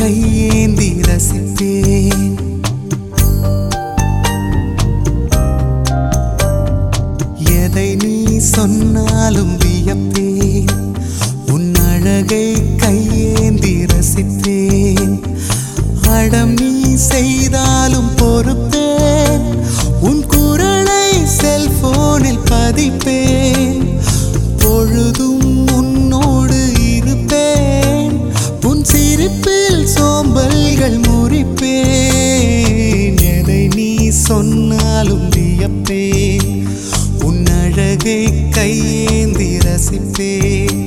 கையேந்தி ரசிப்பேன். எதை நீ சொன்னாலும் வியப்பேன். உன் அழகை கையேந்தி ரசிப்பேன். அடம் நீ செய்தாலும் பொறுப்பேன். உன் குரலை செல்போனில் பதிப்பேன். பொழுதும் உன்னோடு இருப்பேன். உன் சிரிப்பில் சோம்பல்கள் முறிப்பேன். எதை நீ சொன்னாலும் வியப்பேன். உன் அழகை கையேந்தி ரசிப்பேன்.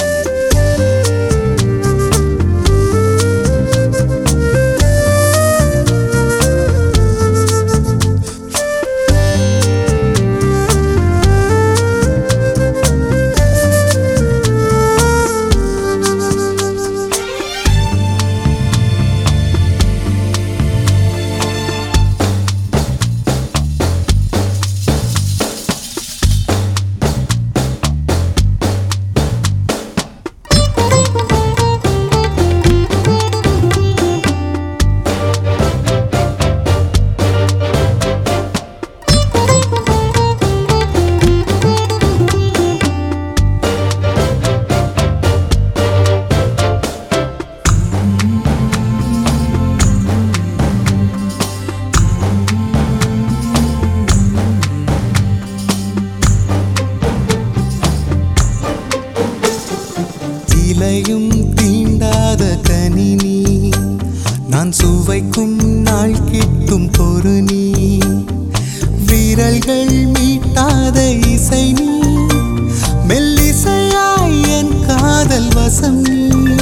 இலையும் தீண்டாத கனினி, நான் சுவைக்கும் நாள் கிட்டும் பொறு நீ. விரல்கள் மீட்டாத இசை நீ, மெல்லிசையாய் என் காதல் வசம் நீ.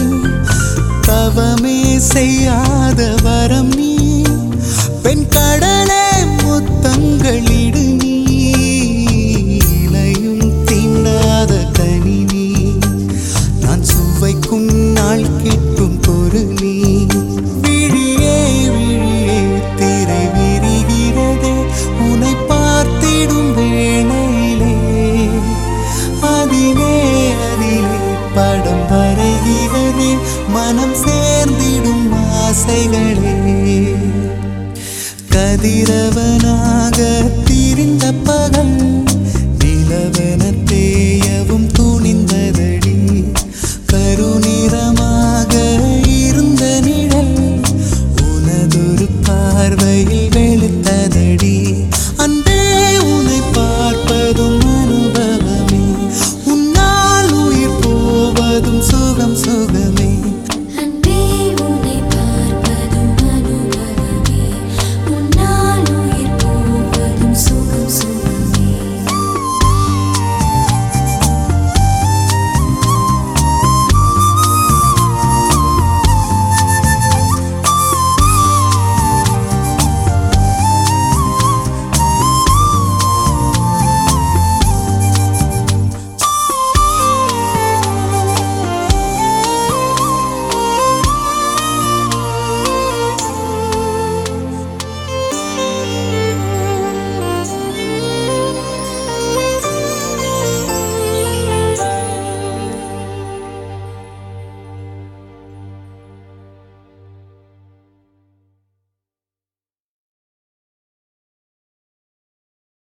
தவமே செய்யாத வரம் நீ, பெண் கடலே முத்தங்களிடு நீ. இலையும் தீண்டாத கனினி, சுவைக்கும் நாள் கிட்டும் பொரு நீ. விழியே விழியே திரை விரிகிறதே உன்னை பார்த்திடும் வேளையிலே. அதிலே அதிலே படம் வரைகிறதே மனம் சேர்ந்திடும் ஆசைகளே. கதிரவனாக திரிந்த பகல்